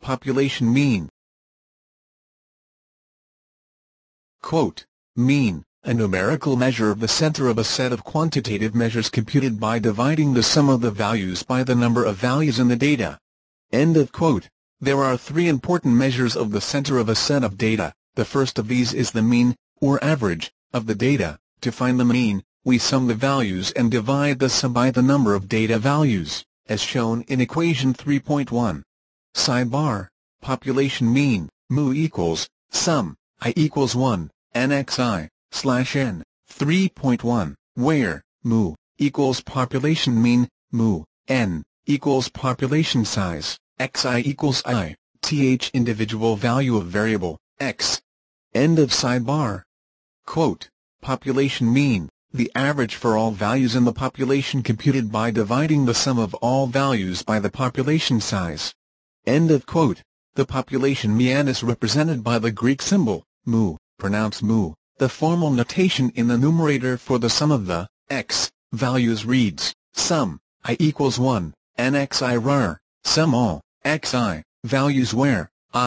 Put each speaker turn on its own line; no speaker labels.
population mean. Quote, mean, a numerical measure of the center of a set of quantitative measures computed by dividing the sum of the values by the number of values in the data. End of quote. There are three important measures of the center of a set of data. The first of these is the mean, or average, of the data. To find the mean, we sum the values and divide the sum by the number of data values, as shown in equation 3.1. Sidebar, population mean, mu equals, sum, I equals 1, nxi, /n, 3.1, where, mu, equals population mean, mu, n, equals population size, xi equals I, th individual value of variable, x. End of sidebar. Quote, population mean, the average for all values in the population computed by dividing the sum of all values by the population size. End of quote. The population mean is represented by the Greek symbol, mu, pronounced mu. The formal notation in the numerator for the sum of the x values reads, sum, I equals 1, nxi rar, sum all, xi, values where,